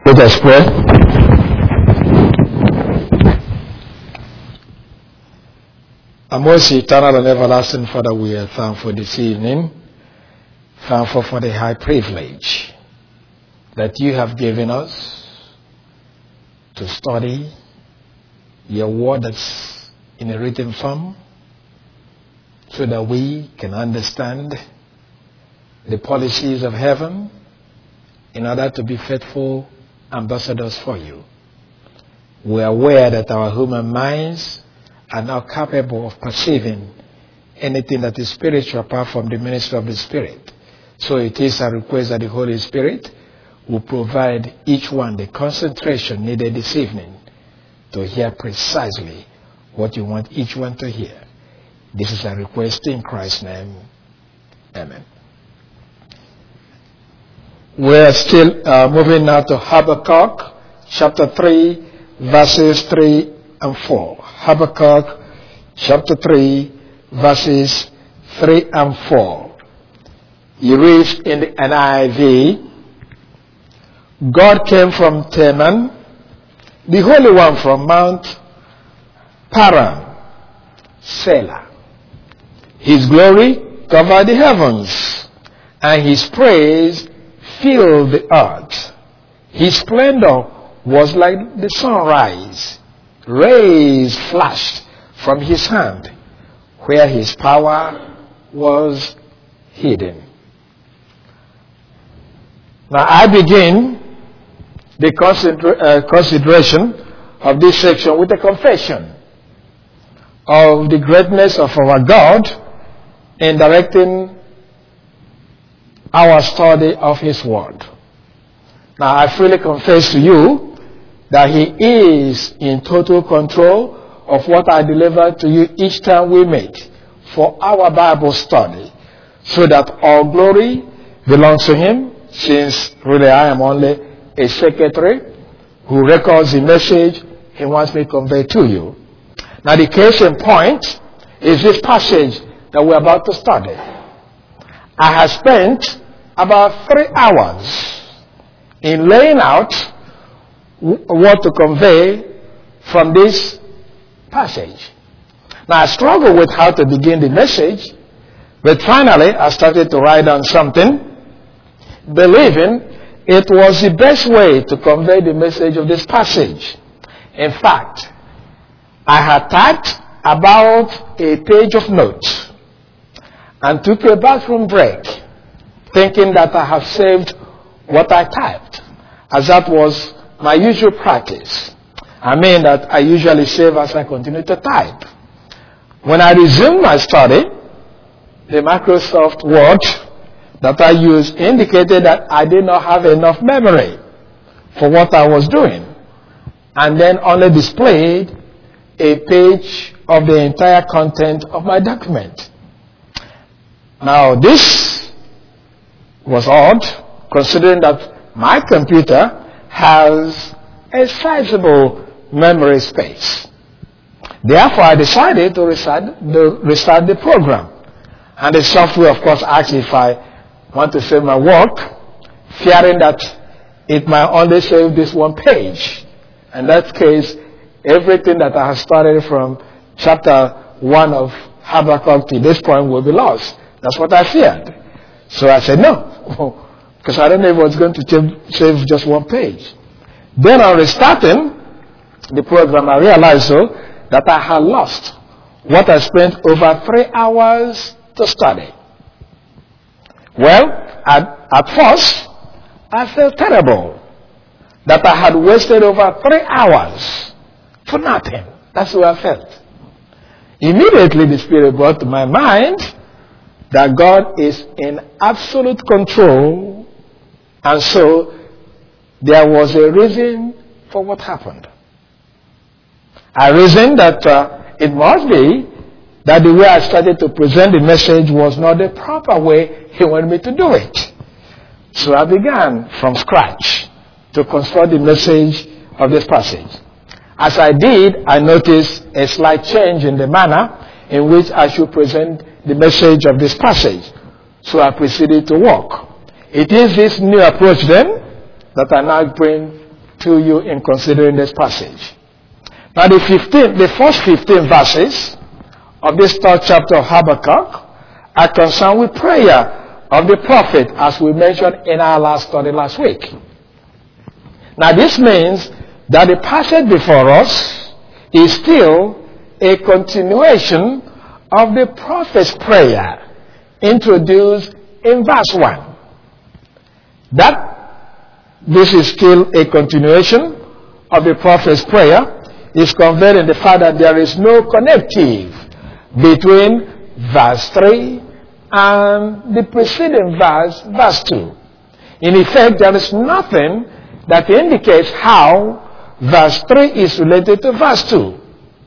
Let us pray. Our most eternal and everlasting Father, we are thankful this evening, thankful for the high privilege that you have given us to study your word that's in a written form so that we can understand the policies of heaven in order to be faithful ambassadors for you. We are aware that our human minds are not capable of perceiving anything that is spiritual apart from the ministry of the Spirit. So it is a request that the Holy Spirit will provide each one the concentration needed this evening to hear precisely what you want each one to hear. This is a request in Christ's name. Amen. We're still moving now to Habakkuk chapter 3 verses 3 and 4. Habakkuk chapter 3 verses 3 and 4. You read in the NIV, God came from Teman, the Holy One from Mount Paran, Selah. His glory covered the heavens, and his praise filled the earth. His splendor was like the sunrise. Rays flashed from his hand where his power was hidden. Now I begin the consideration of this section with a confession of the greatness of our God in directing our study of his word. Now I freely confess to you that he is in total control of what I deliver to you each time we meet for our Bible study, so that all glory belongs to him, since really I am only a secretary who records the message he wants me to convey to you. Now the case in point is this passage that we're about to study. I have spent about 3 hours in laying out what to convey from this passage. Now I struggled with how to begin the message, but finally I started to write down something, believing it was the best way to convey the message of this passage. In fact, I had typed about a page of notes and took a bathroom break, thinking that I have saved what I typed, as that was my usual practice. I mean that I usually save as I continue to type. When I resumed my study, the Microsoft Word that I used indicated that I did not have enough memory for what I was doing, and then only displayed a page of the entire content of my document. Now this was odd, considering that my computer has a sizable memory space. Therefore, I decided to restart the program. And the software, of course, asked if I want to save my work, fearing that it might only save this one page. In that case, everything that I have started from chapter 1 of Habakkuk to this point will be lost. That's what I feared. So I said no, because I don't know if I was going to save just one page. Then on restarting the program, I realized that I had lost what I spent over 3 hours to study. Well, at first, I felt terrible that I had wasted over 3 hours for nothing. That's what I felt. Immediately the Spirit brought to my mind that God is in absolute control, and so there was a reason for what happened. I reasoned that it must be that the way I started to present the message was not the proper way he wanted me to do it. So I began from scratch to construct the message of this passage. As I did, I noticed a slight change in the manner in which I should present the message of this passage. So I proceeded to work. It is this new approach then that I now bring to you in considering this passage. Now the first 15 verses of this third chapter of Habakkuk are concerned with prayer of the prophet, as we mentioned in our last study last week. Now this means that the passage before us is still a continuation of the prophet's prayer introduced in verse 1. That this is still a continuation of the prophet's prayer is conveyed in the fact that there is no connective between verse 3 and the preceding verse 2. In effect, there is nothing that indicates how verse 3 is related to verse 2,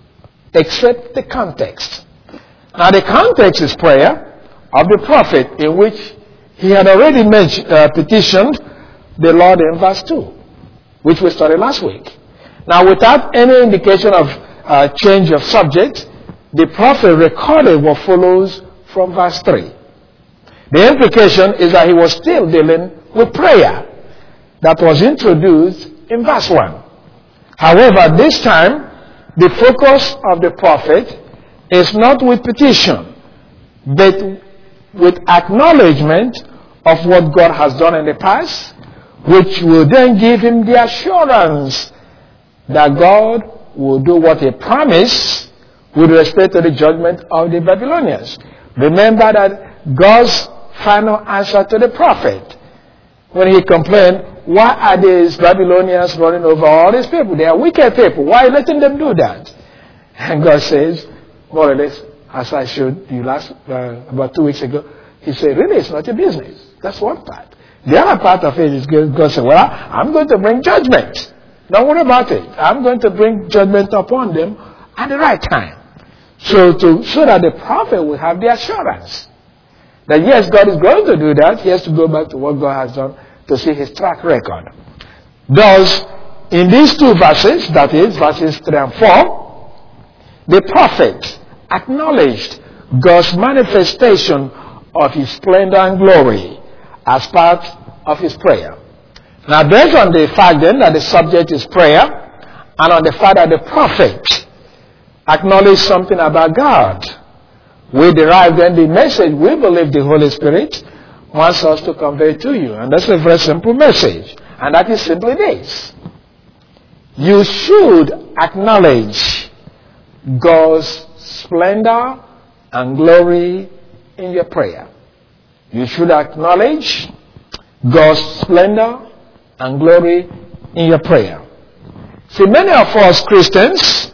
except the context. Now the context is prayer of the prophet, in which he had already petitioned the Lord in verse 2, which we studied last week. Now, without any indication of change of subject, the prophet recorded what follows from verse 3. The implication is that he was still dealing with prayer that was introduced in verse 1. However, this time, the focus of the prophet is not with petition, but with acknowledgement of what God has done in the past, which will then give him the assurance that God will do what he promised with respect to the judgment of the Babylonians. Remember that God's final answer to the prophet, when he complained, why are these Babylonians running over all these people? They are wicked people. Why are you letting them do that? And God says, more or less, as I showed you about 2 weeks ago, he said, really, it's not your business. That's one part. The other part of it is God said, well, I'm going to bring judgment. Don't worry about it. I'm going to bring judgment upon them at the right time. So that the prophet will have the assurance that yes, God is going to do that. He has to go back to what God has done to see his track record. Thus, in these two verses, that is, verses 3 and 4, the prophet acknowledged God's manifestation of his splendor and glory as part of his prayer. Now, based on the fact then that the subject is prayer, and on the fact that the prophet acknowledged something about God, we derive then the message we believe the Holy Spirit wants us to convey to you. And that's a very simple message. And that is simply this: you should acknowledge God's splendor and glory in your prayer. You should acknowledge God's splendor and glory in your prayer. See, many of us Christians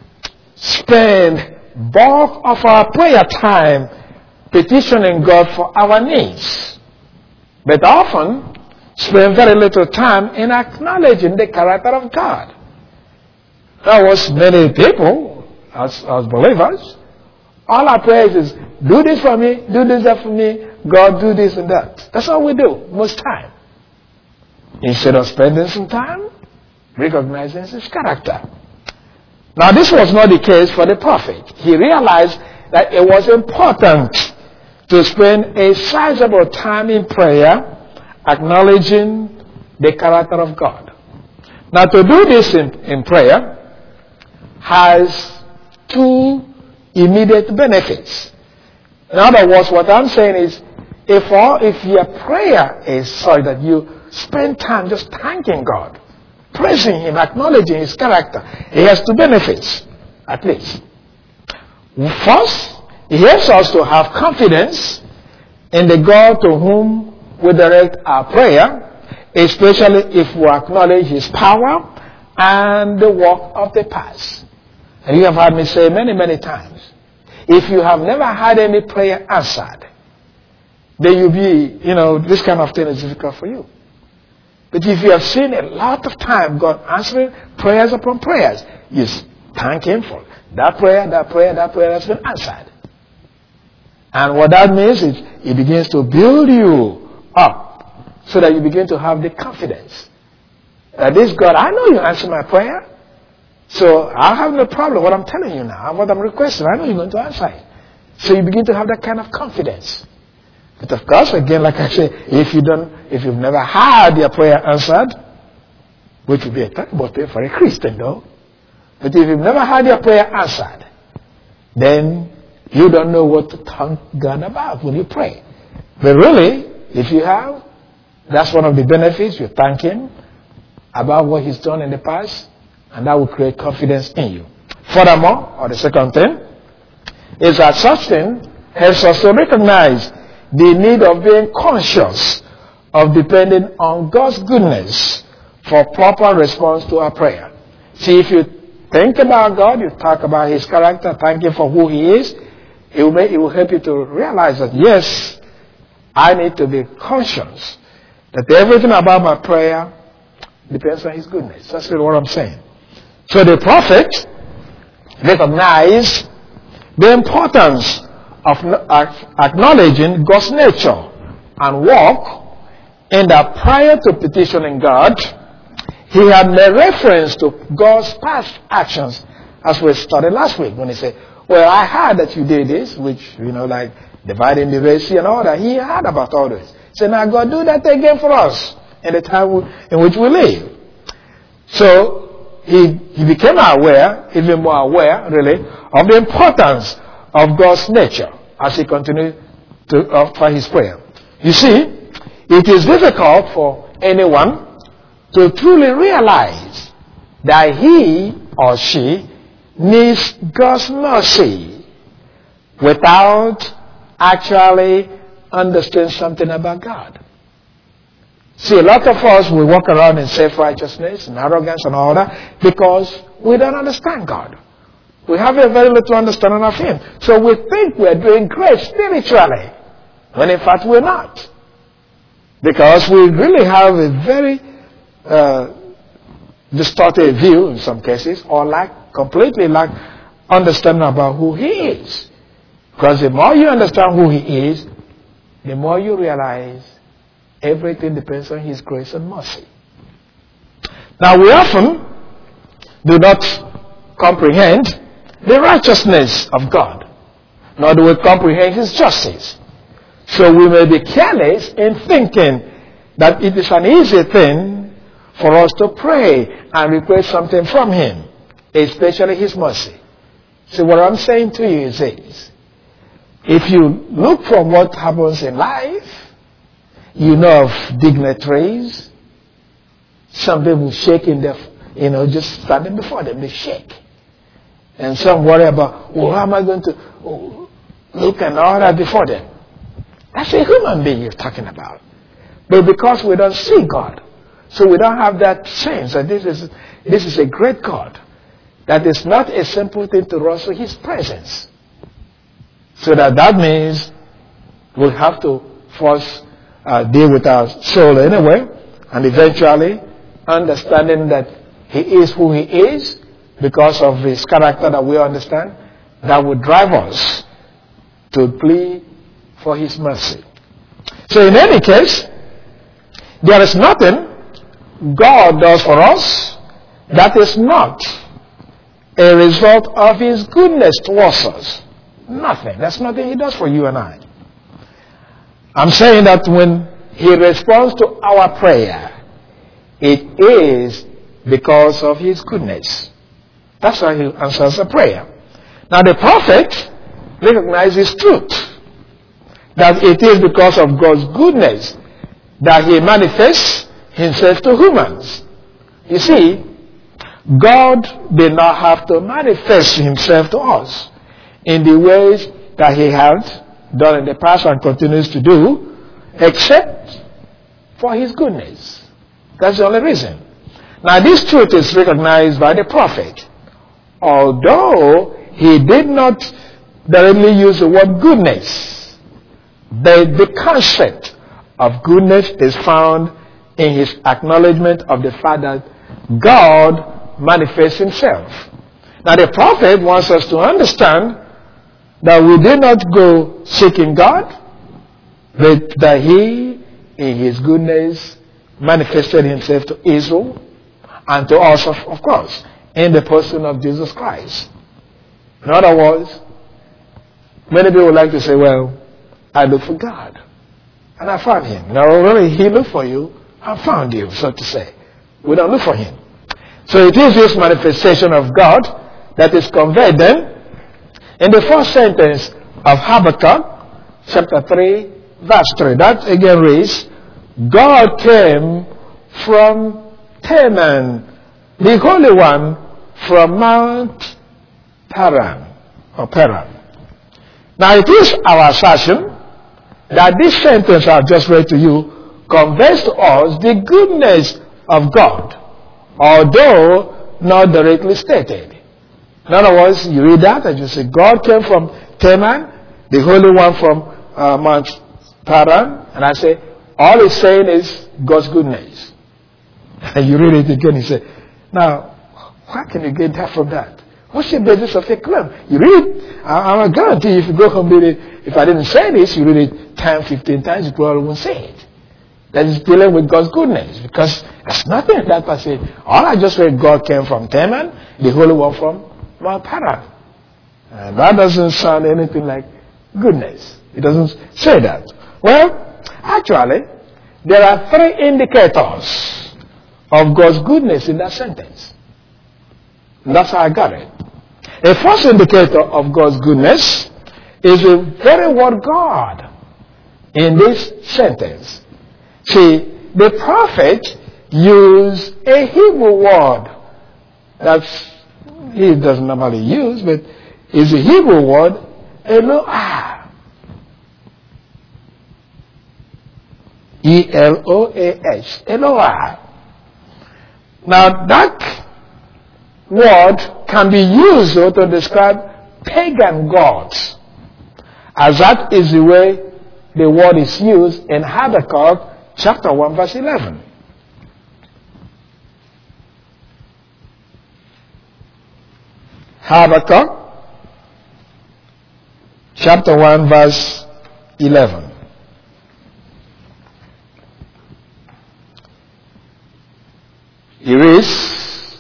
spend bulk of our prayer time petitioning God for our needs, but often spend very little time in acknowledging the character of God. There was many people, as believers, all our prayers is, do this for me, do this that for me, God do this and that. That's all we do most time. Instead of spending some time recognizing his character. Now, this was not the case for the prophet. He realized that it was important to spend a sizable time in prayer acknowledging the character of God. Now, to do this in prayer has two immediate benefits. In other words, what I'm saying is, if your prayer is such that you spend time just thanking God, praising him, acknowledging his character, it has two benefits, at least. First, it helps us to have confidence in the God to whom we direct our prayer, especially if we acknowledge his power and the work of the past. And you have heard me say many, many times, if you have never had any prayer answered, then you'll be, this kind of thing is difficult for you. But if you have seen a lot of time God answering prayers upon prayers, you thank him for that prayer that's been answered. And what that means is it begins to build you up so that you begin to have the confidence that this God, I know you answer my prayer, so I have no problem what I'm telling you now, what I'm requesting, I know you're going to answer it. So you begin to have that kind of confidence. But of course, again, like I say, if you've never had your prayer answered, which would be a terrible thing for a Christian, though. But if you've never had your prayer answered, then you don't know what to thank God about when you pray. But really, if you have, that's one of the benefits. You thank Him about what He's done in the past, and that will create confidence in you. Furthermore, or the second thing, is that such thing helps us to recognize the need of being conscious of depending on God's goodness for proper response to our prayer. See, if you think about God, you talk about His character, thank Him for who He is, it will help you to realize that, yes, I need to be conscious that everything about my prayer depends on His goodness. That's really what I'm saying. So the prophet recognized the importance of acknowledging God's nature and work in that prior to petitioning God, he had made reference to God's past actions, as we studied last week when he said, well, I heard that you did this, which, like dividing the Red Sea and all that. He heard about all this. He said, now God, do that again for us in the time in which we live. So he became aware, even more aware, really, of the importance of God's nature as he continued to offer his prayer. You see, it is difficult for anyone to truly realize that he or she needs God's mercy without actually understanding something about God. See, a lot of us, we walk around in self-righteousness and arrogance and all that because we don't understand God. We have a very little understanding of Him. So we think we're doing great spiritually, when in fact we're not. Because we really have a very distorted view in some cases, or completely lack understanding about who He is. Because the more you understand who He is, the more you realize everything depends on His grace and mercy. Now we often do not comprehend the righteousness of God, nor do we comprehend His justice. So we may be careless in thinking that it is an easy thing for us to pray and request something from Him, especially His mercy. So what I'm saying to you is this. If you look from what happens in life, you know of dignitaries, some people shaking their, just standing before them, they shake. And some worry about, how am I going to look and all that before them? That's a human being you're talking about. But because we don't see God, so we don't have that sense that this is a great God. That is not a simple thing to rush to His presence. So that means we'll have to first deal with our soul anyway, and eventually understanding that He is who He is because of His character that we understand, that will drive us to plead for His mercy. So in any case, there is nothing God does for us that is not a result of His goodness towards us. Nothing. That's nothing He does for you and I. I'm saying that when He responds to our prayer, it is because of His goodness. That's why He answers the prayer. Now the prophet recognizes truth, that it is because of God's goodness that He manifests Himself to humans. You see, God did not have to manifest Himself to us in the ways that He had done in the past and continues to do, except for His goodness. That's the only reason. Now this truth is recognized by the prophet, although he did not directly use the word goodness. The concept of goodness is found in his acknowledgement of the fact that God manifests Himself. Now the prophet wants us to understand that we did not go seeking God, but that He, in His goodness, manifested Himself to Israel and to us, of course, in the person of Jesus Christ. In other words, many people like to say, well, I look for God, and I found Him. Now, really, He looked for you and found you, so to say. We don't look for him. So it is this manifestation of God that is conveyed then in the first sentence of Habakkuk, chapter 3, verse 3. That again reads, God came from Teman, the Holy One from Mount Paran, or Paran. Now it is our assertion that this sentence I've just read to you conveys to us the goodness of God, although not directly stated. In other words, you read that and you say, God came from Teman, the Holy One from Mount Paran, and I say, all it's saying is God's goodness. And you read it again, you say, now, why can you get that from that? What's the basis of your claim? You read it, I guarantee you, if you go home and read it, if I didn't say this, you read it 10, 15 times, you probably won't say it. That is dealing with God's goodness, because there's nothing in that passage. All I just read, God came from Teman, the Holy One from Mount Paran. And that doesn't sound anything like goodness. It doesn't say that. Well, actually, there are three indicators of God's goodness in that sentence. And that's how I got it. The first indicator of God's goodness is the very word God in this sentence. See, the prophet used a Hebrew word that he doesn't normally use, but it's a Hebrew word, Eloah. E-L-O-A-H. Eloah. Now that word can be used to describe pagan gods, as that is the way the word is used in Habakkuk chapter 1 verse 11. Habakkuk chapter 1 verse 11. It reads,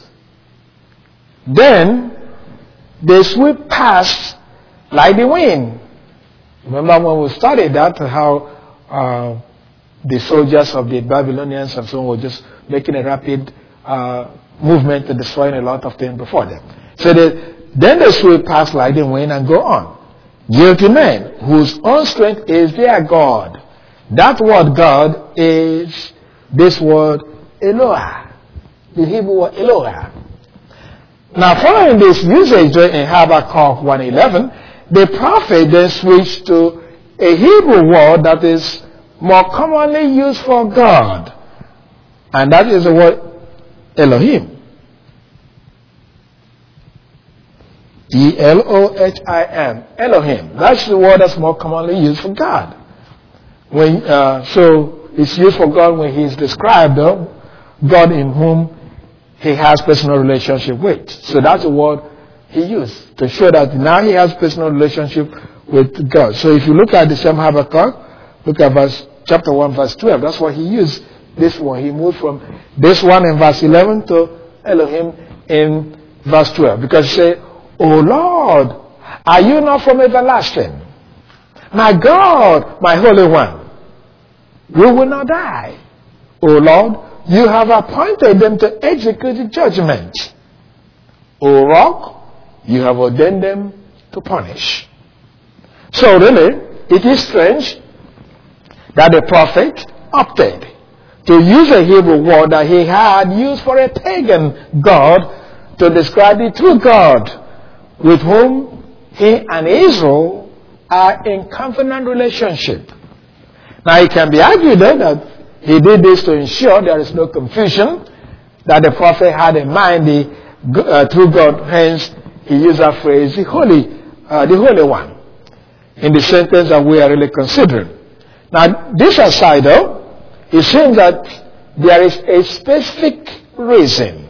then they sweep past like the wind. Remember when we studied that, how the soldiers of the Babylonians and so on were just making a rapid movement to destroying a lot of things before them. So then they sweep past like the wind and go on. Guilty men whose own strength is their God. That word God is this word Eloah. The Hebrew word Eloah. Now following this usage in Habakkuk 1:11, the prophet then switched to a Hebrew word that is more commonly used for God. And that is the word Elohim. E-L-O-H-I-M. Elohim. That's the word that's more commonly used for God. So it's used for God when he is described, God in whom he has personal relationship with. So that's the word he used to show that now he has personal relationship with God. So if you look at the same Habakkuk, look at chapter 1 verse 12. That's what he used. This one. He moved from this one in verse 11 to Elohim in verse 12. Because he said, O Lord, are you not from everlasting? My God, my Holy One, we will not die. O Lord, you have appointed them to execute the judgment. O Rock, you have ordained them to punish. So really, it is strange that the prophet opted to use a Hebrew word that he had used for a pagan god to describe the true God with whom he and Israel are in covenant relationship. Now it can be argued that he did this to ensure there is no confusion, that the prophet had in mind the true God, hence he used that phrase, the Holy One, in the sentence that we are really considering. Now, this aside though, it seems that there is a specific reason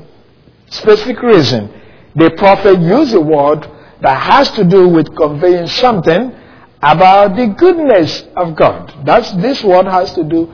the prophet used a word that has to do with conveying something about the goodness of God. This word has to do,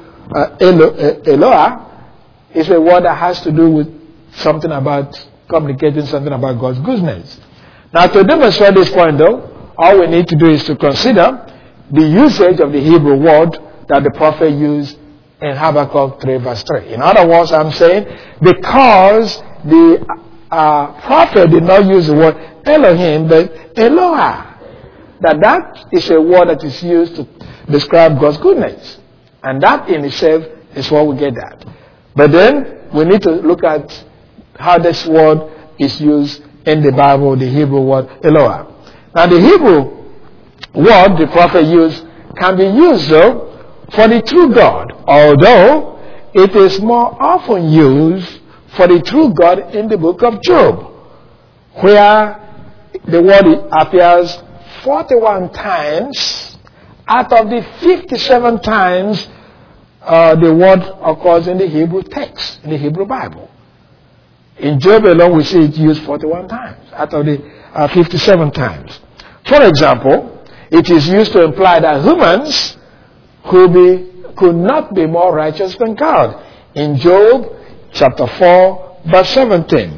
Eloah is a word that has to do with something about, communicating something about God's goodness. Now to demonstrate this point though, all we need to do is to consider the usage of the Hebrew word that the prophet used in Habakkuk 3 verse 3. In other words, I'm saying because the prophet did not use the word Elohim, but Eloah. That is a word that is used to describe God's goodness. And that in itself is what we get at. But then we need to look at how this word is used in the Bible, the Hebrew word Eloah. Now the Hebrew word the prophet used can be used though for the true God, although it is more often used for the true God in the book of Job, where the word appears 41 times out of the 57 times the word occurs in the Hebrew text, in the Hebrew Bible. In Job alone, we see it used 41 times out of the 57 times. For example, it is used to imply that humans could not be more righteous than God. In Job chapter 4, verse 17.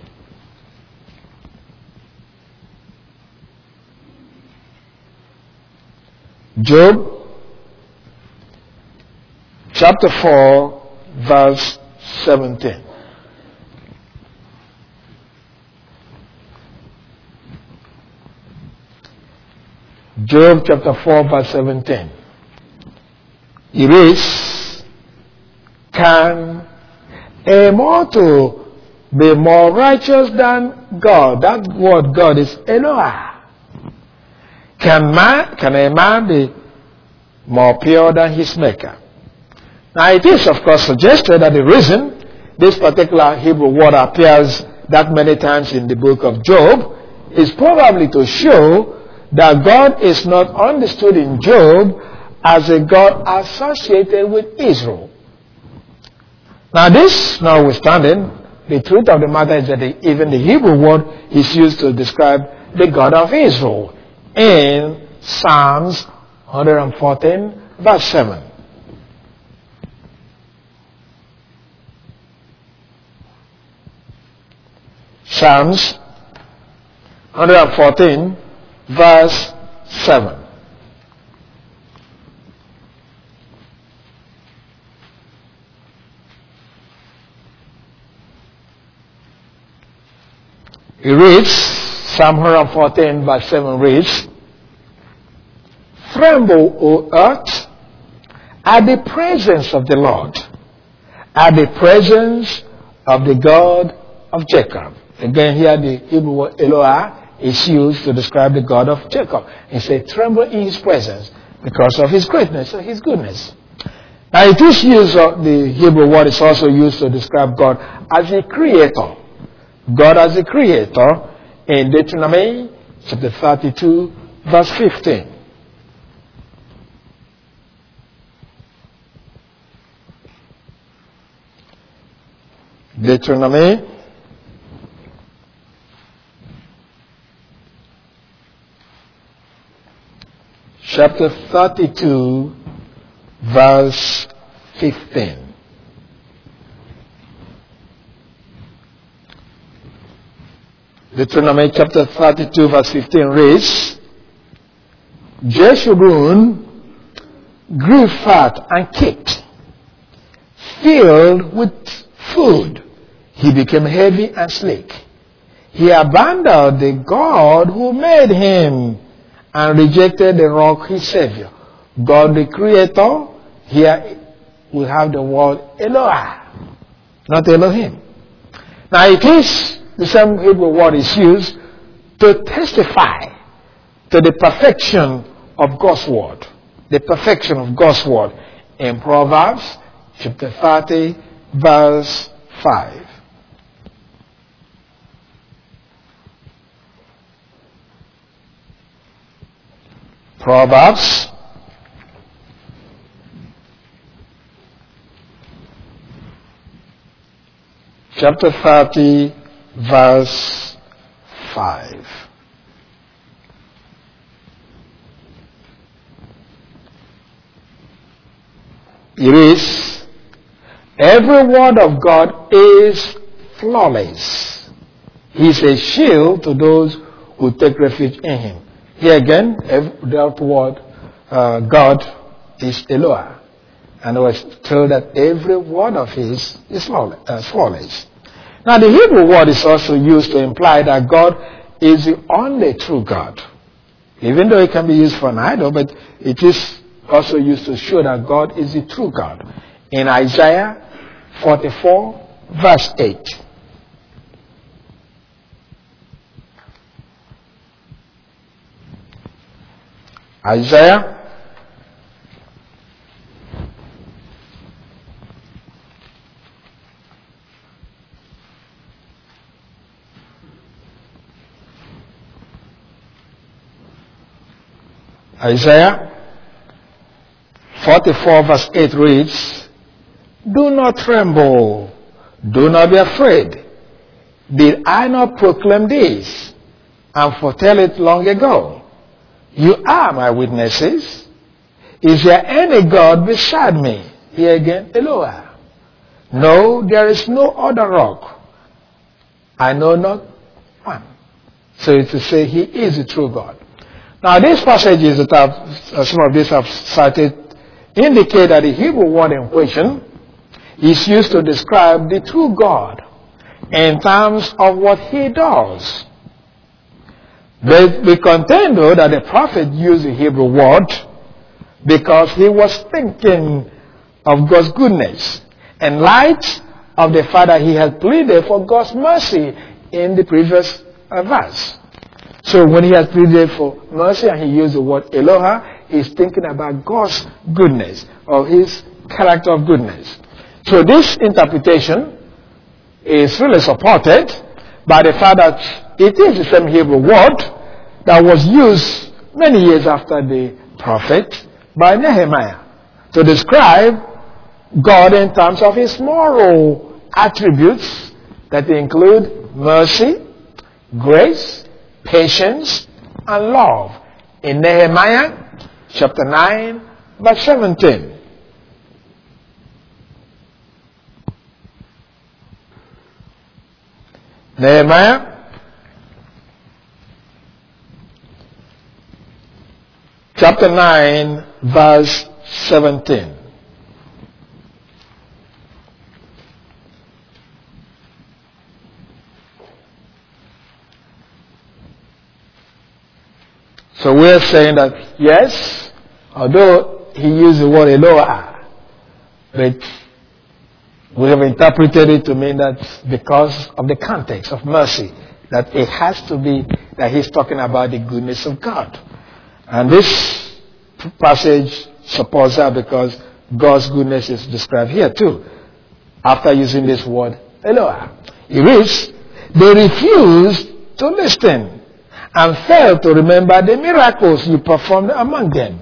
Job chapter 4, verse 17. Job chapter 4, verse 17. It is, can a mortal be more righteous than God? That word God is Eloah. Can a man be more pure than his maker? Now it is of course suggested that the reason this particular Hebrew word appears that many times in the book of Job is probably to show that God is not understood in Job as a God associated with Israel. Now this notwithstanding, the truth of the matter is that even the Hebrew word is used to describe the God of Israel in Psalms 114 verse 7. Psalms 114 verse 7. It reads, Psalm 114 verse 7 reads, "Tremble, O earth, at the presence of the Lord, at the presence of the God of Jacob." Again, here the Hebrew word Eloah is used to describe the God of Jacob. He said, tremble in his presence because of his greatness and his goodness. Now it is used, the Hebrew word is also used to describe God as a creator. God as a creator in Deuteronomy chapter 32 verse 15. Deuteronomy chapter 32 verse 15. Deuteronomy chapter 32 verse 15 reads, Jeshurun grew fat and kicked, filled with food. He became heavy and sleek. He abandoned the God who made him and rejected the rock, his Savior. God the Creator, here we have the word Eloah, not Elohim. Now it is the same Hebrew word is used to testify to the perfection of God's word. The perfection of God's word in Proverbs chapter 30 verse 5. Proverbs chapter 30 verse 5. It is, every word of God is flawless. He is a shield to those who take refuge in him. Here again, that word God is Eloah. And was told that every word of his is flawless. Now the Hebrew word is also used to imply that God is the only true God. Even though it can be used for an idol, but it is also used to show that God is the true God. In Isaiah 44 verse 8. Isaiah Isaiah 44 verse 8 reads, "Do not tremble, do not be afraid. Did I not proclaim this and foretell it long ago? You are my witnesses. Is there any God beside me?" Here again, Eloah. "No, there is no other rock. I know not one." So it's to say he is the true God. Now these passages that some of these have cited indicate that the Hebrew word in question is used to describe the true God in terms of what he does. But we contend, though, that the prophet used the Hebrew word because he was thinking of God's goodness in light of the fact that he had pleaded for God's mercy in the previous verse. So when he has pleaded for mercy and he used the word Eloah, he's thinking about God's goodness or his character of goodness. So this interpretation is really supported by the fact that it is the same Hebrew word that was used many years after the prophet by Nehemiah to describe God in terms of his moral attributes that include mercy, grace, patience, and love in Nehemiah chapter 9 verse 17. Nehemiah chapter 9 verse 17. So we're saying that, yes, although he used the word Eloah, but we have interpreted it to mean that because of the context of mercy, that it has to be that he's talking about the goodness of God. And this passage supports that because God's goodness is described here too, after using this word Eloah. It reads, "They refused to listen and failed to remember the miracles you performed among them.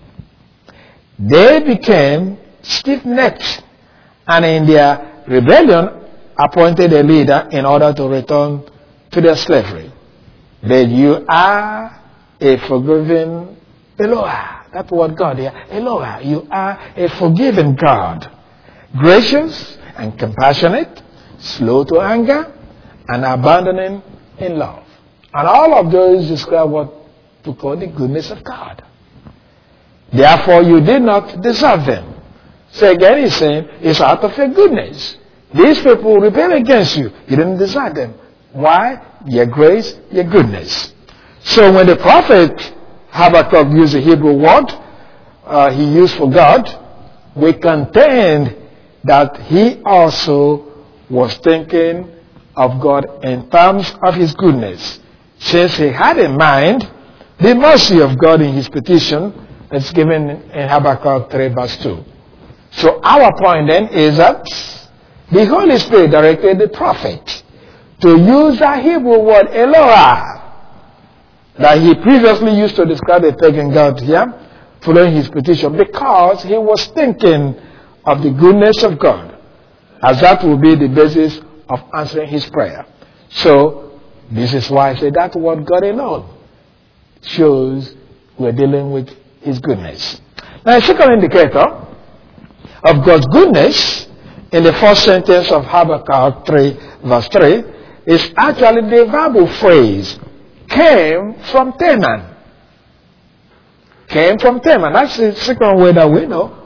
They became stiff-necked and in their rebellion appointed a leader in order to return to their slavery. But you are a forgiving Eloah." That word God here, Eloah. You are a forgiving God, gracious and compassionate, slow to anger, and abandoning in love. And all of those describe what to call the goodness of God. Therefore, you did not deserve them. So again, he's saying, it's out of your goodness. These people rebel against you. You didn't deserve them. Why? Your grace, your goodness. So when the prophet Habakkuk used the Hebrew word he used for God, we contend that he also was thinking of God in terms of his goodness, since he had in mind the mercy of God in his petition that's given in Habakkuk 3 verse 2. So our point then is that the Holy Spirit directed the prophet to use the Hebrew word Eloah that he previously used to describe a pagan god here, following his petition, because he was thinking of the goodness of God, as that will be the basis of answering his prayer. So this is why I say that word God alone shows we're dealing with his goodness. Now, a second indicator of God's goodness in the first sentence of Habakkuk 3 verse 3 is actually the verbal phrase, came from Teman. Came from Teman. That's the second way that we know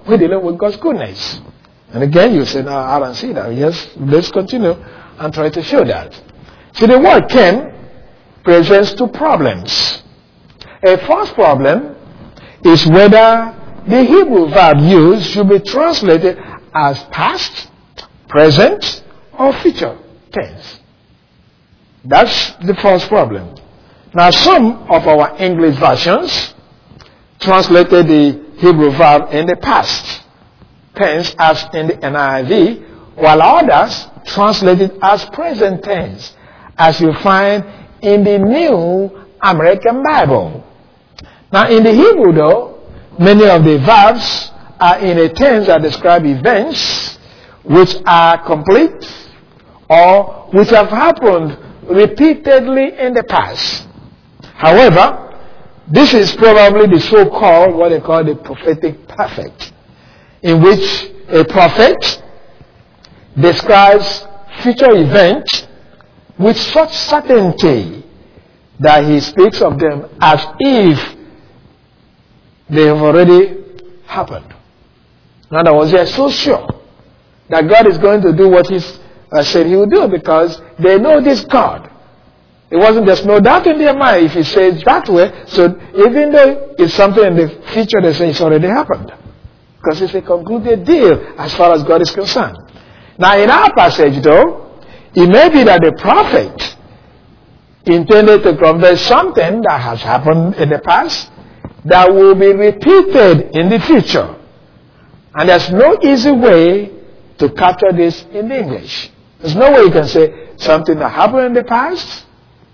we're dealing with God's goodness. And again, you say, no, I don't see that. Yes, let's continue and try to show that. See, the word came presents two problems. A first problem is whether the Hebrew verb used should be translated as past, present, or future tense. That's the first problem. Now, some of our English versions translated the Hebrew verb in the past tense as in the NIV, while others translated as present tense, as you find in the New American Bible. Now, in the Hebrew, though, many of the verbs are in a tense that describe events which are complete or which have happened repeatedly in the past. However, this is probably the so-called, what they call the prophetic perfect, in which a prophet describes future events with such certainty that he speaks of them as if they have already happened. In other words, they are so sure that God is going to do what he said he will do, because they know this God. There's no doubt in their mind if he says that way. So even though it's something in the future, they say it's already happened. Because it's a concluded deal as far as God is concerned. Now in our passage though, it may be that the prophet intended to convey something that has happened in the past that will be repeated in the future. And there's no easy way to capture this in English. There's no way you can say something that happened in the past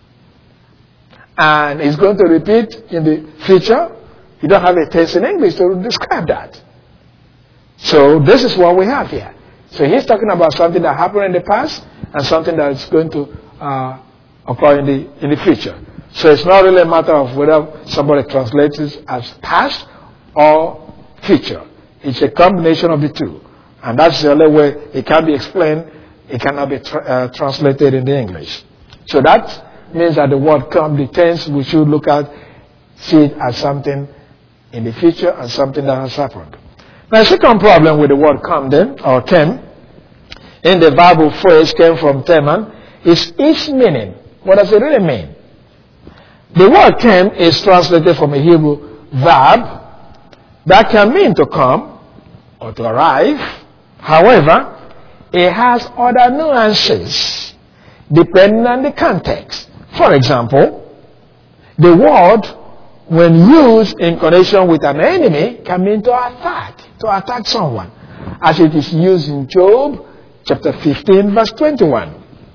and is going to repeat in the future. You don't have a text in English to describe that. So this is what we have here. So he's talking about something that happened in the past and something that is going to occur in the future. So it's not really a matter of whether somebody translates it as past or future. It's a combination of the two. And that's the only way it can be explained. It cannot be translated in the English. So that means that the word come, the tense, we should see it as something in the future and something that has happened. Now, the second problem with the word come then, or came, in the Bible phrase came from Teman, is its meaning. What does it really mean? The word came is translated from a Hebrew verb that can mean to come or to arrive. However, it has other nuances depending on the context. For example, the word, when used in connection with an enemy, can mean to attack someone, as it is used in Job chapter 15 verse 21.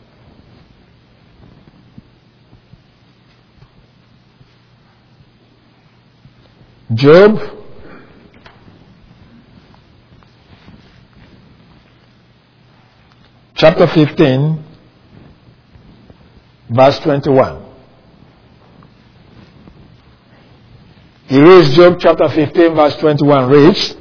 Job chapter 15 verse 21. He reads Job chapter 15 verse 21 reads,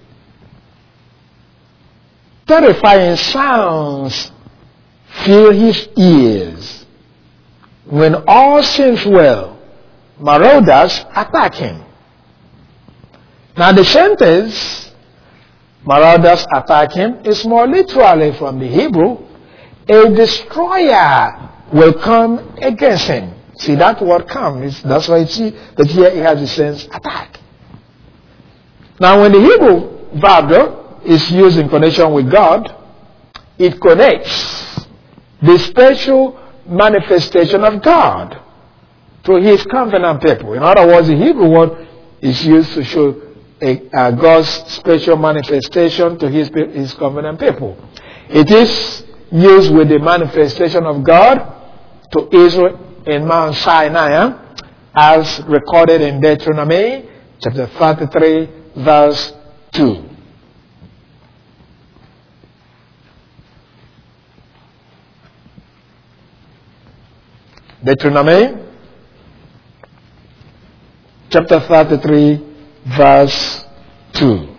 terrifying sounds fill his ears. When all seems well, marauders attack him. Now the sentence, marauders attack him, is more literally from the Hebrew, a destroyer will come against him. See, that word come, that's why you see, but here it has the sense attack. Now when the Hebrew verb though, is used in connection with God, it connects the special manifestation of God to his covenant people. In other words, the Hebrew word is used to show God's special manifestation to his covenant people. It is used with the manifestation of God to Israel in Mount Sinai, as recorded in Deuteronomy chapter 33 verse 2. Deuteronomy chapter 33 verse 2.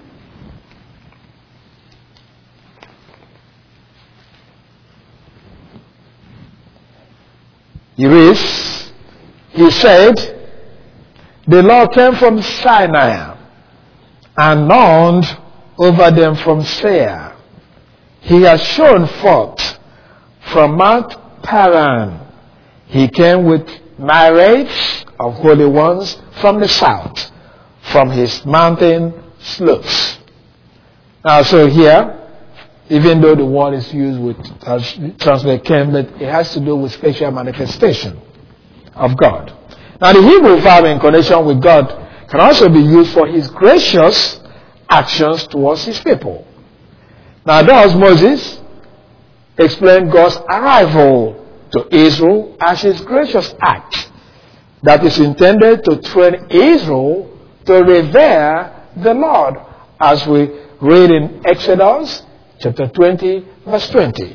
He reads, he said, the law came from Sinai and none over them from Seir. He has shown forth from Mount Paran. He came with myriads of holy ones from the south, from his mountain slopes. Now, so here, even though the word is used with translate came, but it has to do with special manifestation of God. Now, the Hebrew verb in connection with God can also be used for his gracious actions towards his people. Now, thus Moses explained God's arrival to Israel as his gracious act that is intended to train Israel to revere the Lord, as we read in Exodus chapter 20, verse 20.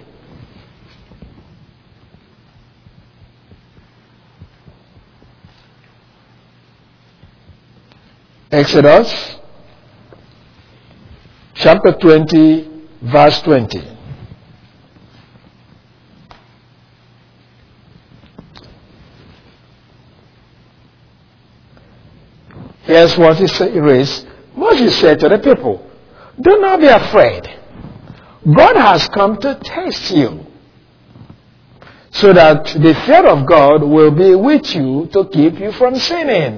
Exodus chapter 20, verse 20. Here's what it reads. Moses said to the people, "Do not be afraid. God has come to test you, so that the fear of God will be with you to keep you from sinning."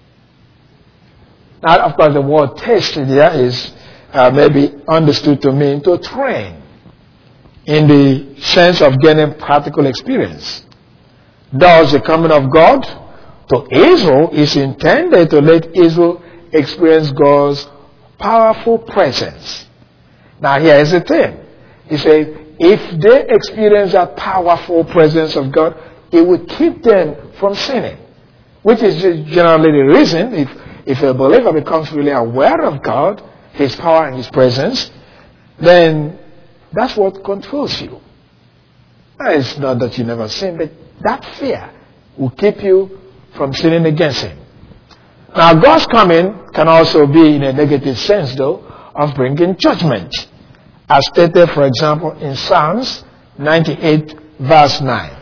Now, of course, the word test here is maybe understood to mean to train, in the sense of gaining practical experience. Thus, the coming of God to Israel is intended to let Israel experience God's powerful presence. Now, here is the thing. He says, if they experience that powerful presence of God, it will keep them from sinning. Which is generally the reason, if a believer becomes really aware of God, his power and his presence, then that's what controls you. It's not that you never sin, but that fear will keep you from sinning against him. Now, God's coming can also be in a negative sense, though, of bringing judgment, as stated, for example, in Psalms 98, verse 9.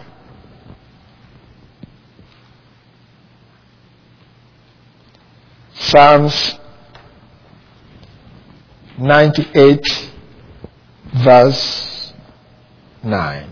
Psalms 98, verse 9.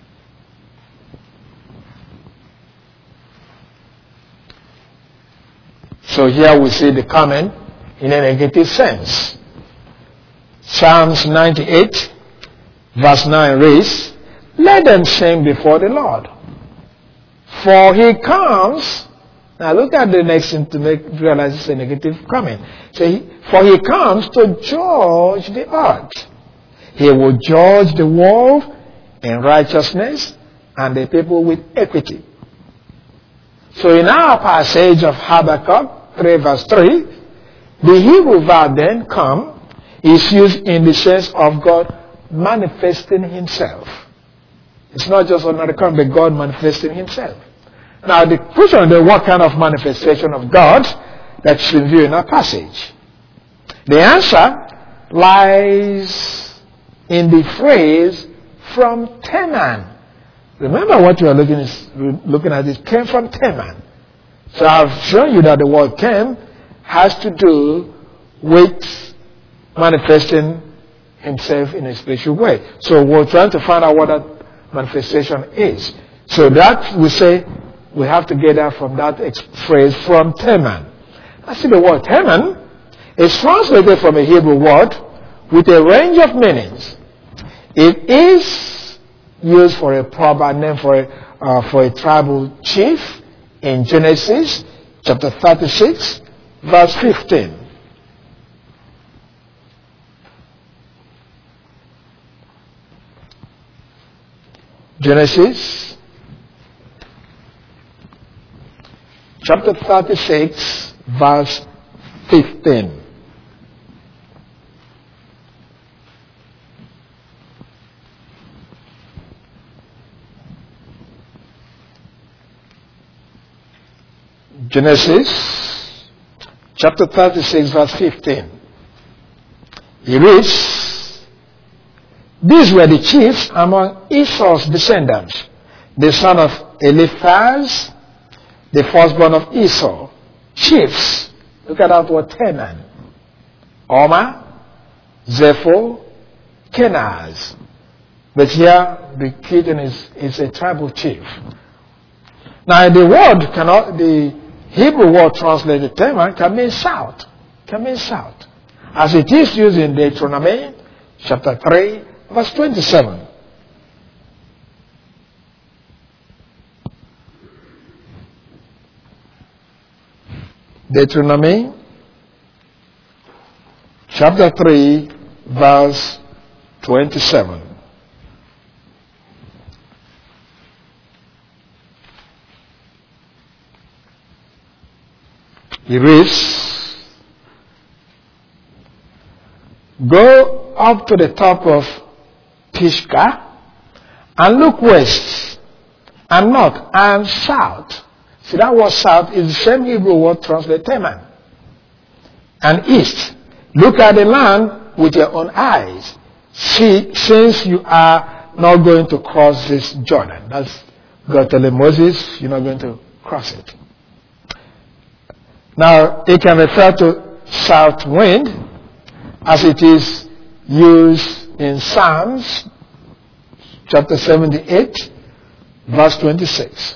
So here we see the comment in a negative sense. Psalms 98, verse 9 reads, "Let them sing before the Lord, for he comes." Now look at the next thing to realize it's a negative comment. So for he comes to judge the earth. He will judge the world in righteousness and the people with equity. So in our passage of Habakkuk 3 verse 3, the Hebrew verb then come is used in the sense of God manifesting himself. It's not just another come, but God manifesting himself. Now the question is, what kind of manifestation of God that's in view in our passage? The answer lies in the phrase "from Teman." Remember what we are looking at, it came from Teman. So I've shown you that the word came has to do with manifesting himself in a special way. So we're trying to find out what that manifestation is. So that we say we have to get that from that phrase "from Teman." I see the word Teman is translated from a Hebrew word with a range of meanings. It is used for a proper name for a tribal chief in Genesis chapter 36, verse 15. Genesis chapter 36, verse 15. Genesis chapter 36, verse 15. He reads, "These were the chiefs among Esau's descendants, the son of Eliphaz, the firstborn of Esau. Chiefs." Look at that word Teman. Omar, Zepho, Kenaz. But here the key thing is a tribal chief. Now the Hebrew word translated Teman can mean south. As it is used in Deuteronomy chapter 3, verse 27. Deuteronomy chapter 3, verse 27. He reads, "Go up to the top of Pisgah and look west and north and south." See, that word south is the same Hebrew word translated Teman. "And east. Look at the land with your own eyes. See, since you are not going to cross this Jordan." That's God telling Moses, you're not going to cross it. Now, it can refer to south wind as it is used in Psalms chapter 78, verse 26.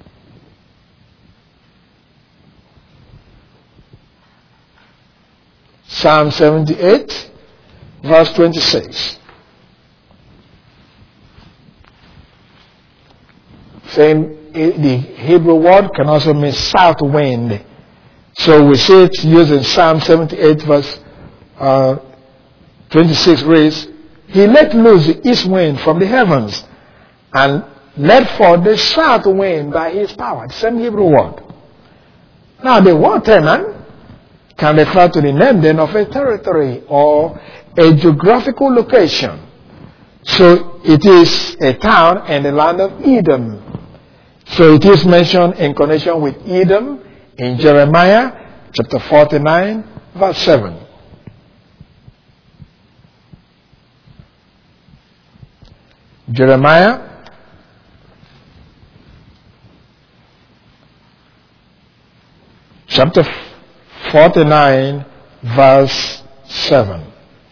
Psalm 78, verse 26. Saying the Hebrew word can also mean south wind. So we see it used in Psalm 78, verse 26 reads, "He let loose the east wind from the heavens and let forth the south wind by his power." The same Hebrew word. Now the word Teman can refer to the name then of a territory or a geographical location. So it is a town in the land of Edom. So it is mentioned in connection with Edom in Jeremiah chapter 49, verse 7. Jeremiah chapter 49, verse 7.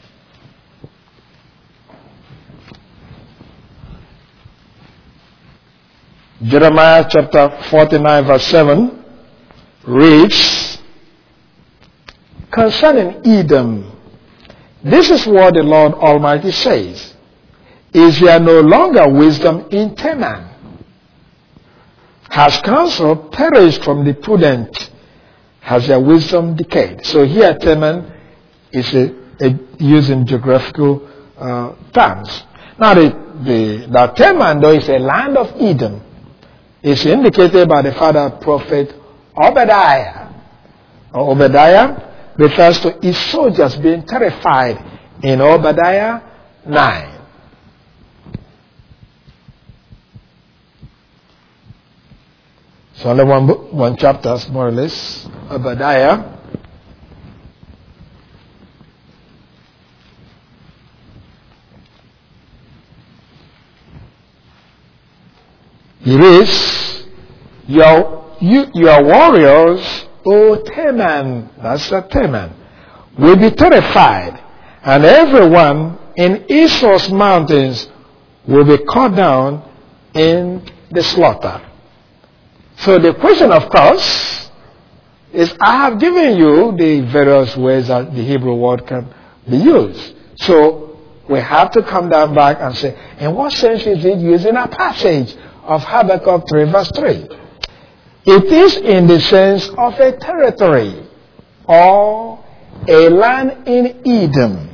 Jeremiah chapter 49, verse 7 reads, "Concerning Edom, this is what the Lord Almighty says. Is there no longer wisdom in Teman? Has counsel perished from the prudent? Has their wisdom decayed?" So here Teman is used in geographical terms. Now the Teman though is a land of Edom. It's indicated by the father prophet Obadiah. Obadiah refers to his soldiers being terrified in Obadiah 9. So only one chapter, more or less, Obadiah. He reads, your warriors, O Teman," that's the Teman, "will be terrified, and everyone in Esau's mountains will be cut down in the slaughter." So the question, of course, is I have given you the various ways that the Hebrew word can be used. So we have to come down back and say, in what sense is it used in a passage of Habakkuk 3, verse 3? It is in the sense of a territory or a land in Edom.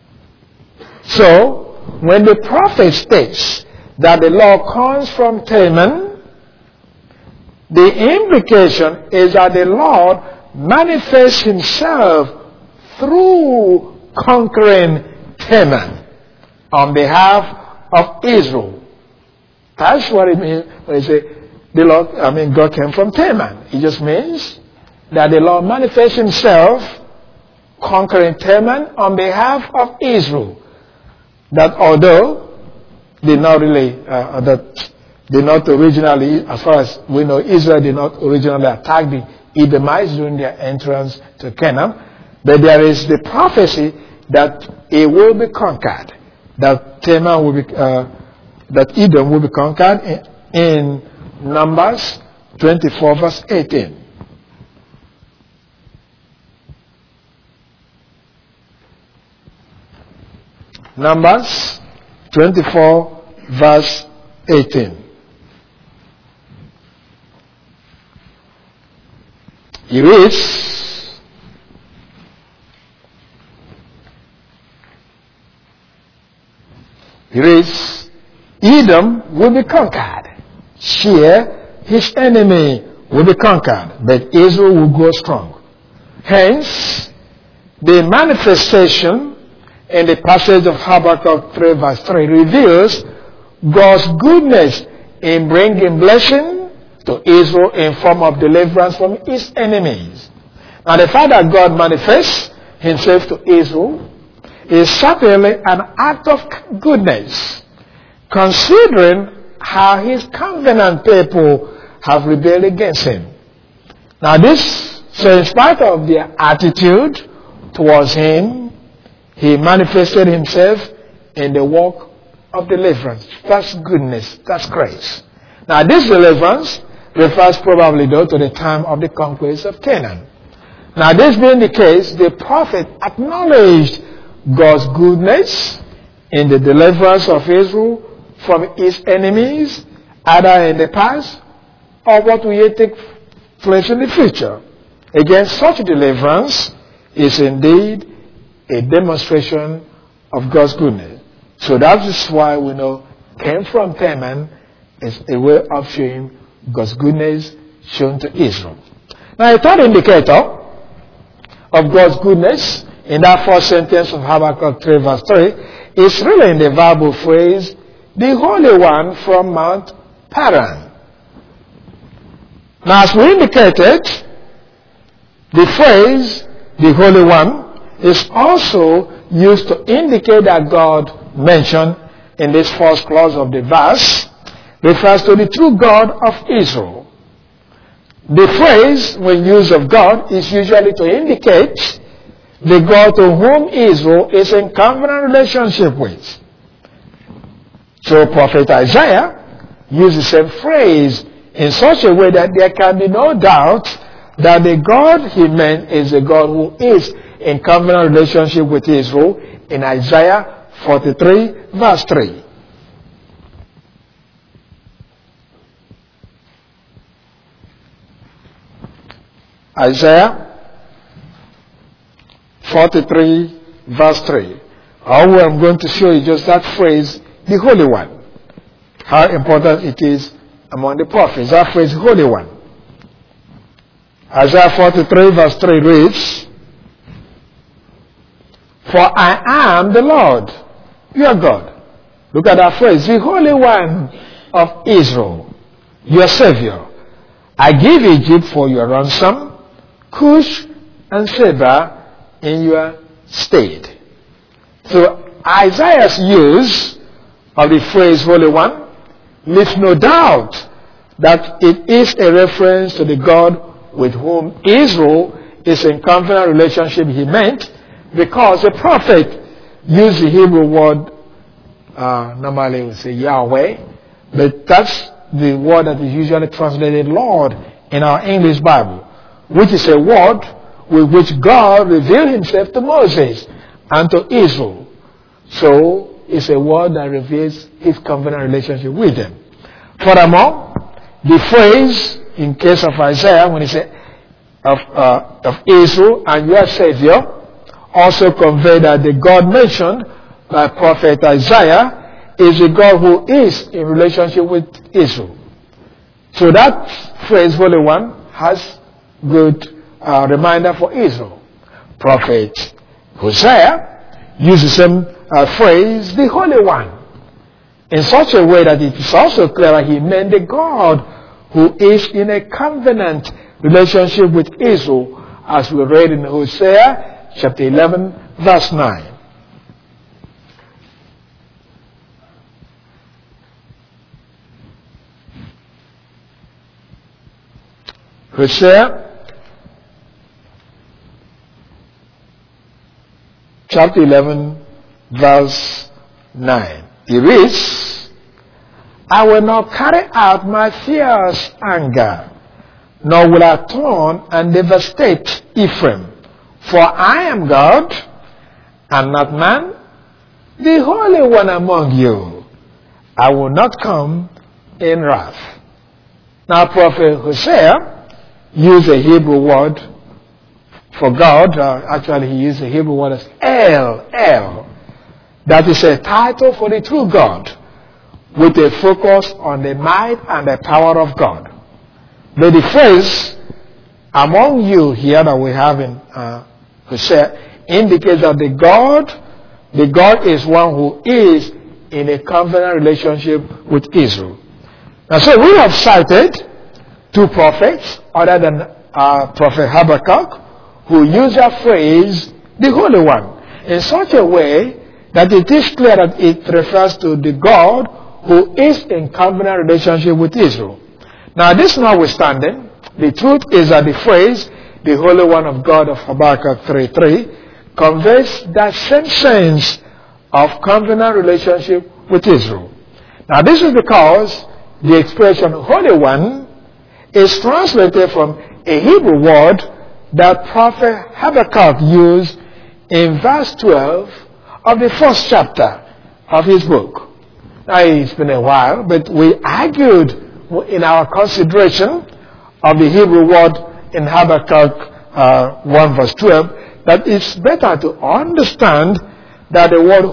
So when the prophet states that the law comes from Teman, the implication is that the Lord manifests himself through conquering Teman on behalf of Israel. That's what it means when you say God came from Teman. It just means that the Lord manifests himself conquering Teman on behalf of Israel. That although they not originally, as far as we know, Israel did not originally attack the Edomites during their entrance to Canaan, but there is the prophecy that it will be conquered, that Teman will be, that Edom will be conquered in Numbers 24 verse 18. Numbers 24 verse 18. It reads, Edom will be conquered. Seir, his enemy, will be conquered, but Israel will grow strong. Hence, the manifestation in the passage of Habakkuk 3 verse 3 reveals God's goodness in bringing blessing to Israel in form of deliverance from his enemies. Now the fact that God manifests himself to Israel is certainly an act of goodness, considering how his covenant people have rebelled against him. Now so in spite of their attitude towards him, he manifested himself in the work of deliverance. That's goodness. That's grace. Now this deliverance refers probably though to the time of the conquest of Canaan. Now this being the case, the prophet acknowledged God's goodness in the deliverance of Israel from his enemies, either in the past or what will take place in the future. Again, such deliverance is indeed a demonstration of God's goodness. So that is why we know came from Teman is a way of showing God's goodness shown to Israel. Now a third indicator of God's goodness in that first sentence of Habakkuk 3 verse 3 is really in the verbal phrase, the Holy One from Mount Paran. Now as we indicated, the phrase, the Holy One, is also used to indicate that God mentioned in this first clause of the verse refers to the true God of Israel. The phrase, when used of God, is usually to indicate the God to whom Israel is in covenant relationship with. So Prophet Isaiah used the same phrase in such a way that there can be no doubt that the God he meant is the God who is in covenant relationship with Israel in Isaiah 43 verse 3. Isaiah 43 verse 3. How I'm going to show you just that phrase, the Holy One. How important it is among the prophets. That phrase, Holy One. Isaiah 43 verse 3 reads, For I am the Lord, your God. Look at that phrase, the Holy One of Israel, your Savior. I give Egypt for your ransom, Cush and Seba in your stead. So Isaiah's use of the phrase Holy One leaves no doubt that it is a reference to the God with whom Israel is in covenant relationship he meant, because the prophet used the Hebrew word, normally we say Yahweh, but that's the word that is usually translated Lord in our English Bible, which is a word with which God revealed himself to Moses and to Israel. So it's a word that reveals his covenant relationship with them. Furthermore, the phrase in case of Isaiah, when he said of Israel and your Savior, also convey that the God mentioned by prophet Isaiah is a God who is in relationship with Israel. So that phrase, Holy One, has good reminder for Israel. Prophet Hosea used the same phrase, the Holy One, in such a way that it is also clear that he meant the God who is in a covenant relationship with Israel, as we read in Hosea chapter 11 verse 9. Hosea chapter 11, verse 9. It reads, I will not carry out my fierce anger, nor will I turn and devastate Ephraim. For I am God, and not man, the Holy One among you. I will not come in wrath. Now, Prophet Hosea used a Hebrew word for God. Actually, he used the Hebrew word as El. That is a title for the true God, with a focus on the might and the power of God. But the phrase among you here that we have in Hosea indicates that the God is one who is in a covenant relationship with Israel. And so we have cited two prophets other than Prophet Habakkuk who use that phrase, the Holy One, in such a way that it is clear that it refers to the God who is in covenant relationship with Israel. Now, this notwithstanding, the truth is that the phrase, the Holy One of God of Habakkuk 3:3, conveys that same sense of covenant relationship with Israel. Now, this is because the expression Holy One is translated from a Hebrew word that Prophet Habakkuk used in verse 12 of the first chapter of his book. Now, it's been a while, but we argued in our consideration of the Hebrew word in Habakkuk 1 verse 12 that it's better to understand that the word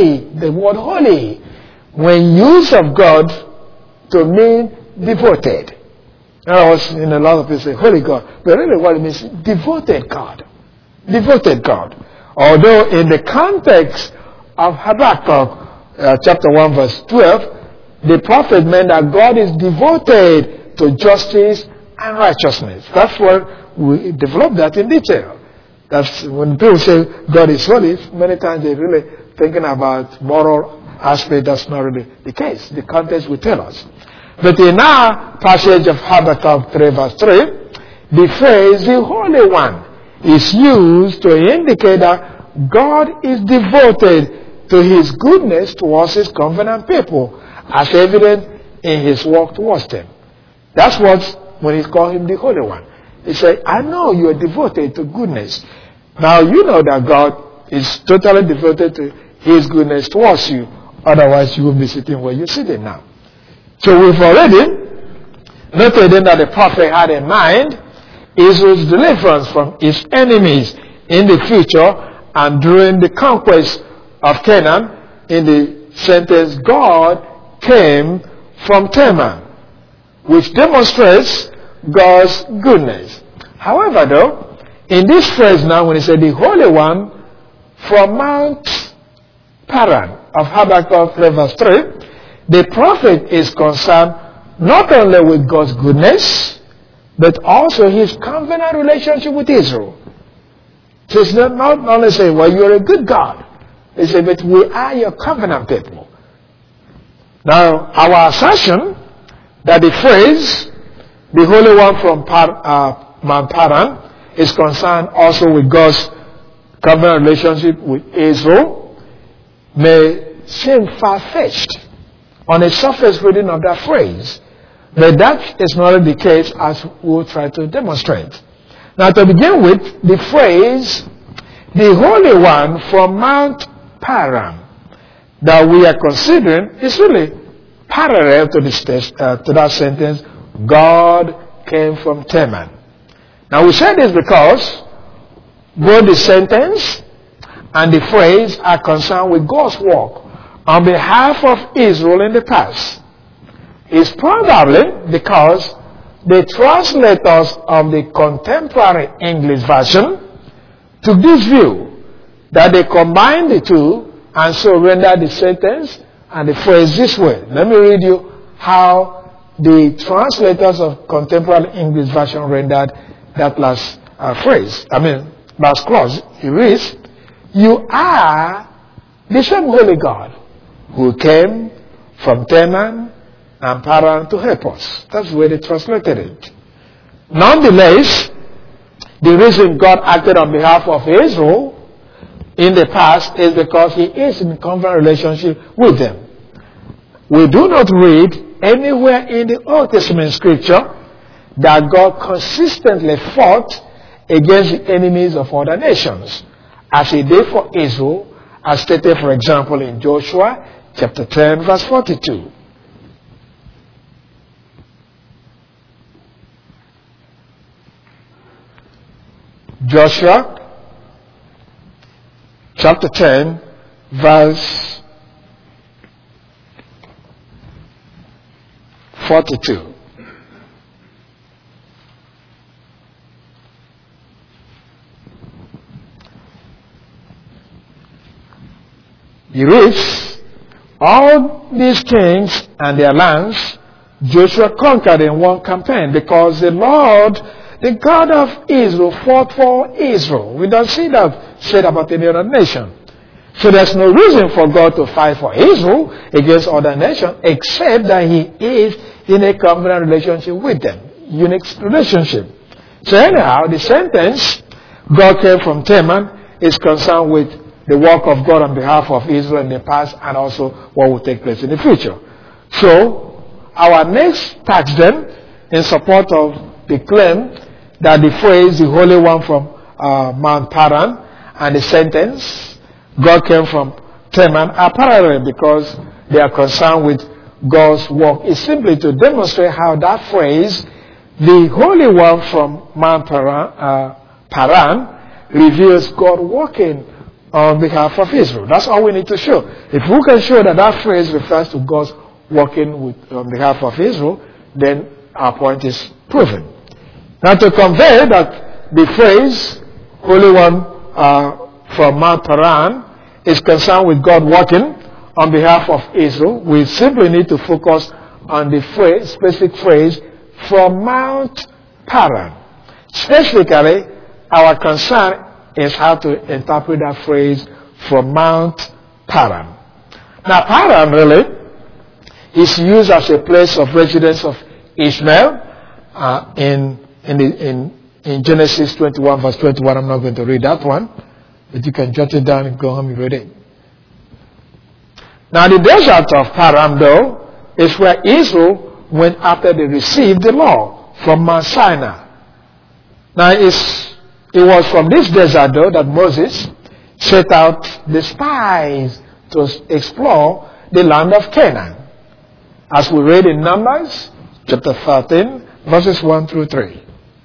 holy, when used of God to mean devoted. In other words, a lot of people say holy God, but really what it means is devoted God. Devoted God. Although in the context of Habakkuk chapter 1 verse 12, the prophet meant that God is devoted to justice and righteousness. That's why we developed that in detail. That's when people say God is holy, many times they're really thinking about moral aspect. That's not really the case. The context will tell us. But in our passage of Habakkuk 3 verse 3, the phrase the Holy One is used to indicate that God is devoted to his goodness towards his covenant people, as evident in his work towards them. That's what, when he called him the Holy One. He said, I know you are devoted to goodness. Now you know that God is totally devoted to his goodness towards you. Otherwise you will be sitting where you're sitting now. So we've already noted that the prophet had in mind Israel's deliverance from its enemies in the future and during the conquest of Canaan in the sentence, God came from Teman, which demonstrates God's goodness. However, though, in this phrase now, when he said the Holy One from Mount Paran of Habakkuk 3 verse 3, the prophet is concerned not only with God's goodness, but also his covenant relationship with Israel. So it's not only saying, well, you're a good God. He said, but we are your covenant people. Now, our assertion that the phrase, the Holy One from Mount Paran, is concerned also with God's covenant relationship with Israel, may seem far-fetched on a surface reading of that phrase. But that is not the case, as we'll try to demonstrate. Now, to begin with, the phrase, the Holy One from Mount Paran, that we are considering is really parallel to that sentence, God came from Teman. Now we say this because both the sentence and the phrase are concerned with God's work on behalf of Israel in the past. It's probably because the translators of the contemporary English version took this view that they combined the two and so rendered the sentence and the phrase this way. Let me read you how the translators of contemporary English version rendered that last last clause. It reads, you are the same Holy God who came from Teman and Paran to help us. That's the way they translated it. Nonetheless, the reason God acted on behalf of Israel in the past is because he is in covenant relationship with them. We do not read anywhere in the Old Testament scripture that God consistently fought against the enemies of other nations, as he did for Israel, as stated, for example, in Joshua chapter 10, verse 42. Joshua chapter 10, verse 42. He reads, all these kings and their lands Joshua conquered in one campaign, because the Lord, the God of Israel, fought for Israel. We don't see that said about any other nation. So there's no reason for God to fight for Israel against other nations, except that he is in a covenant relationship with them. Unique relationship. So anyhow, the sentence, God came from Teman, is concerned with the work of God on behalf of Israel in the past and also what will take place in the future. So, our next text then, in support of the claim that the phrase, the Holy One from Mount Paran, and the sentence, God came from Teman, are parallel because they are concerned with God's work, is simply to demonstrate how that phrase, the Holy One from Mount Paran, reveals God working on behalf of Israel. That's all we need to show. If we can show that that phrase refers to God's working on behalf of Israel, then our point is proven. Now, to convey that the phrase, Holy One from Mount Paran, is concerned with God working on behalf of Israel, we simply need to focus on the phrase, specific phrase, from Mount Paran. Specifically, our concern is how to interpret that phrase, from Mount Paran. Now, Paran really is used as a place of residence of Ishmael in Genesis 21, verse 21. I'm not going to read that one, but you can jot it down and go home and read it. Now, the desert of Paran, though, is where Israel went after they received the law from Mount Sinai. Now, it was from this desert, though, that Moses set out the spies to explore the land of Canaan, as we read in Numbers chapter 13, verses 1 through 3.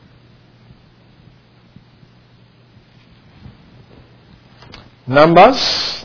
Numbers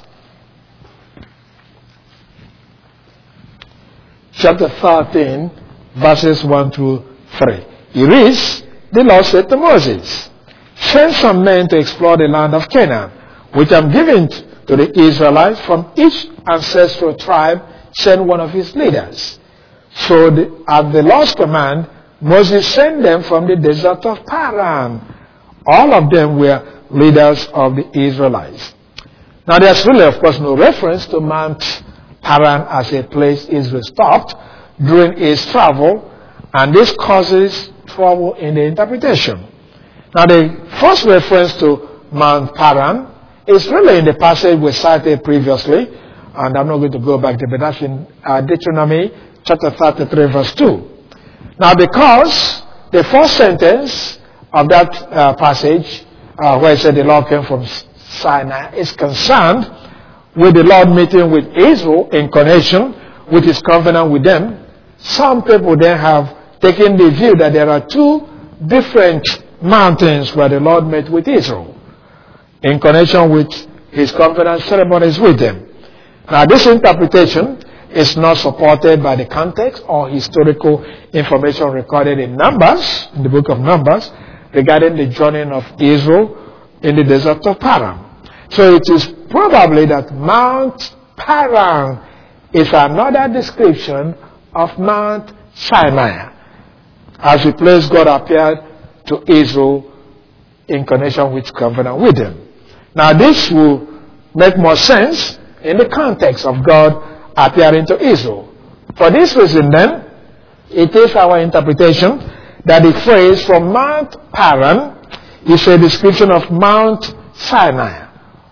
chapter 13, verses 1 through 3. He reads, the Lord said to Moses, send some men to explore the land of Canaan, which I'm giving to the Israelites. From each ancestral tribe, send one of his leaders. So at the Lord's command, Moses sent them from the desert of Paran. All of them were leaders of the Israelites. Now, there's really, of course, no reference to Mount Paran as a place Israel stopped during his travel, and this causes trouble in the interpretation. Now, the first reference to Mount Paran is really in the passage we cited previously, and I'm not going to go back there, but that's in Deuteronomy chapter 33, verse 2. Now, because the first sentence of that passage, where it said the Lord came from Sinai, is concerned with the Lord meeting with Israel in connection with his covenant with them, some people then have taken the view that there are two different mountains where the Lord met with Israel in connection with his covenant ceremonies with them. Now, this interpretation is not supported by the context or historical information recorded in Numbers, in the book of Numbers, regarding the journeying of Israel in the desert of Paran. So it is probably that Mount Paran is another description of Mount Sinai, as the place God appeared to Israel in connection with covenant with them. Now, this will make more sense in the context of God appearing to Israel. For this reason, then, it is our interpretation that the phrase from Mount Paran is a description of Mount Sinai,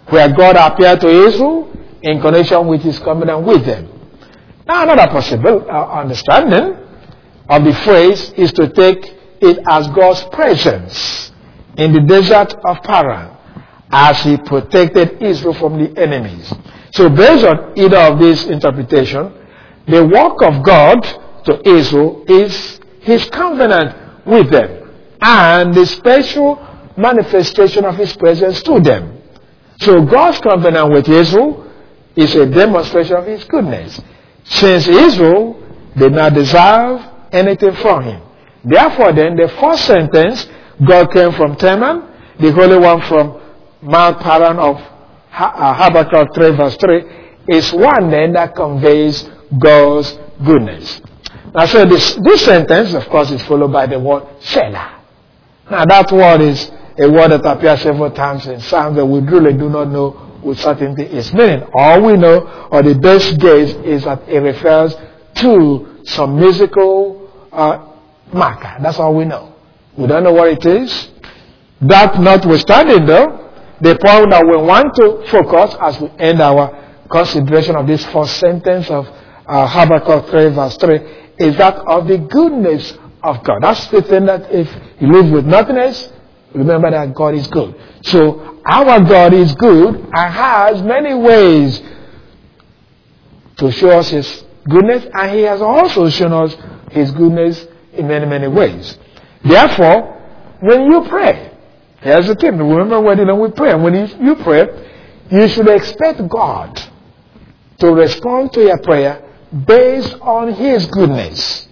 where God appeared to Israel in connection with his covenant with them. Now, another possible understanding of the phrase is to take it as God's presence in the desert of Paran as he protected Israel from the enemies. So based on either of these interpretations, the work of God to Israel is his covenant with them and the special manifestation of his presence to them. So God's covenant with Israel is a demonstration of his goodness, since Israel did not deserve anything from him. Therefore then, the first sentence, God came from Teman, the Holy One from Mount Paran of Habakkuk 3 verse 3, is one then that conveys God's goodness. Now so this sentence, of course, is followed by the word Selah. Now that word is a word that appears several times in Psalms that we really do not know with certainty its meaning. All we know, or the best guess, is that it refers to some musical marker. That's all we know. We don't know what it is. That notwithstanding, though, the point that we want to focus as we end our consideration of this first sentence of Habakkuk 3 verse 3 is that of the goodness of God. That's the thing that if you live with nothing else, remember that God is good. So our God is good and has many ways to show us his goodness, and he has also shown us his goodness in many, many ways. Therefore, when you pray, here's the thing. Remember when we pray. When you pray, you should expect God to respond to your prayer based on his goodness.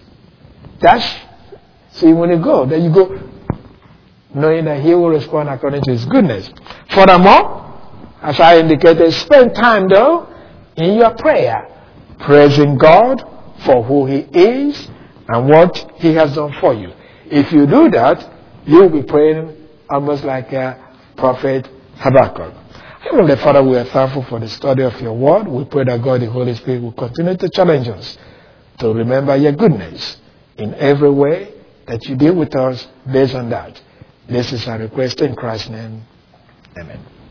See, when you go, then you go knowing that he will respond according to his goodness. Furthermore, as I indicated, spend time though in your prayer praising God for who he is and what he has done for you. If you do that, you will be praying almost like Prophet Habakkuk. Heavenly Father, we are thankful for the study of your word. We pray that God, the Holy Spirit, will continue to challenge us to remember your goodness in every way that you deal with us based on that. This is our request in Christ's name. Amen.